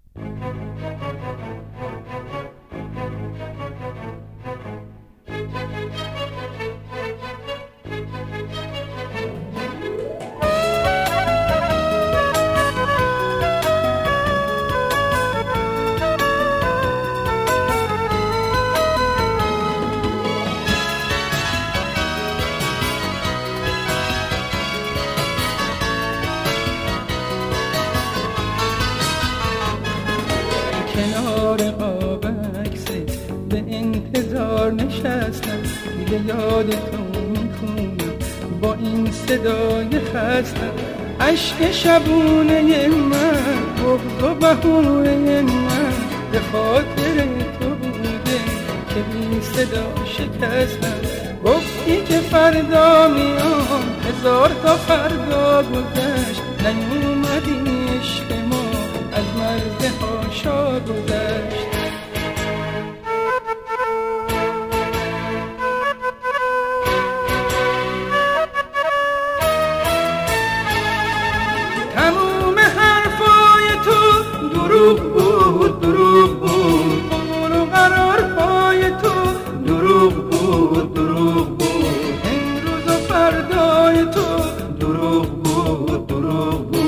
کنار قاب عکست به انتظار نشستم، دیگه یاد تو میکنم با این صدای خستم. عشق شبونه من، بغض و بهونه من به خاطر تو بوده که بی صدا شکستم. گفتی که فردا میام، هزار تا فردا گذشت، نیومدی عشق ما از مرز هاشا گذشت. تموم حرفای تو دروغ بود، دروغ بود، قول و قرارهای تو دروغ بود، دروغ بود، امروز و فردای تو دروغ بود، دروغ بود.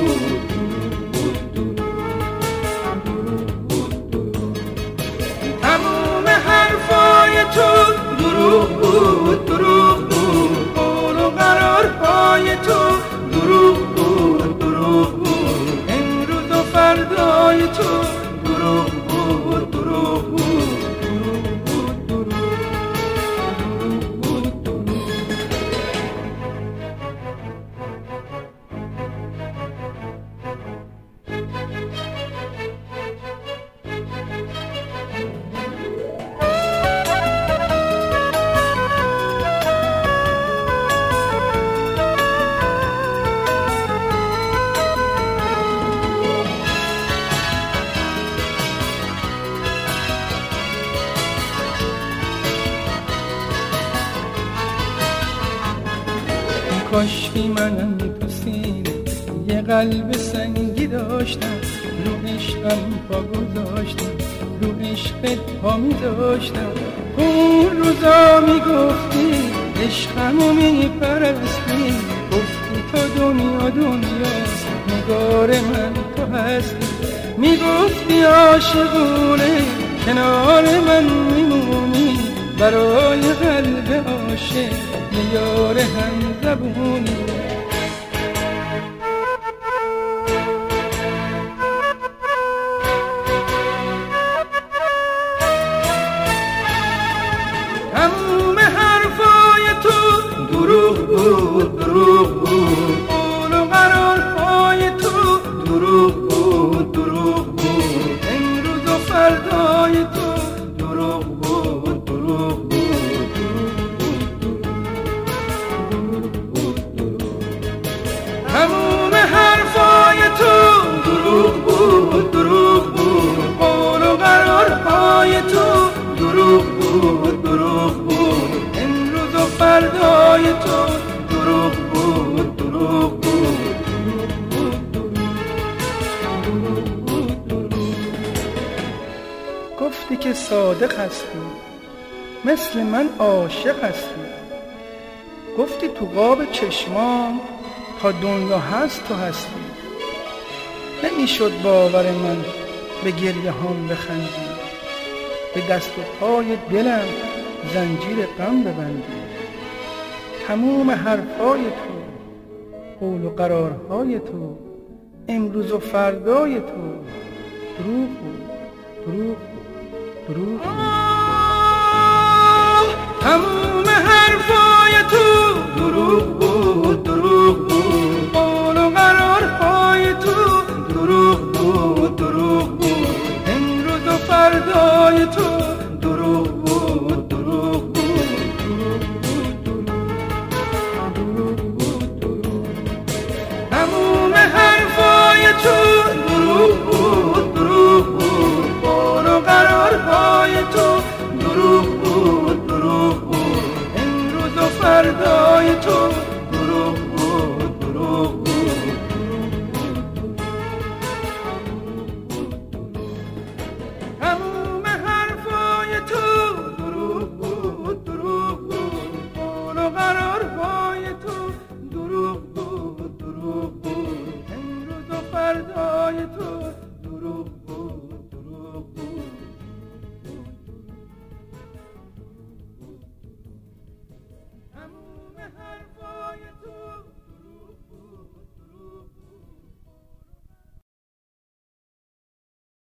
دروغ بود، دروغ بود، قول و قرارهای تو دروغ بود، دروغ بود، امروز و فردای تو دروغ بود، دروغ بود، دروغ بود، دروغ بود، دروغ بود. کاشکی منم تو سینه یه قلب سنگی داشتم، رو عشقم پا گذاشتم، رو عشقت پا میذاشتم. اون روزا میگفتی عشقمو میپرستی، گفتی تا دنیا دنیاست، نگار من تو هستی. میگفتی عاشقونه کنار من میمونی، برای قلب عاشق یه یار هم زبونی. تموم حرفای تو دروغ بود، دروغ بود، قول و قرارهای تو دروغ بود، دروغ بود، امروز و فردای تو دروغ بود، دروغ بود. تموم حرفای تو دروغ بود، دروغ بود، قول و قرارهای تو دروغ بود، دروغ بود، امروز و فردای تو دروغ بود، دروغ بود، دروغ بود، دروغ بود. گفتی که صادق هستی، مثل من عاشق هستی. گفتی تو قاب چشمام تا دنیا هست تو هستی. نمیشد باور من به گریه هم بخندی، به دست و پای دلم زنجیر غم ببندی. تموم حرفای تو، قول و قرارهای تو، امروز و فردای تو دروغ بود، دروغ بود، دروغ بود. تموم حرفای تو دروغ بود، دروغ بود، قول و قرارهای تو دروغ بود، دروغ بود، امروز و فردای تو دروغ بود، دروغ بود، دروغ بود، دروغ بود، دروغ. تموم حرفای تو دروغ بود، دروغ بود، قول و قرارهای تو دروغ بود، دروغ بود، امروز و فردا قرار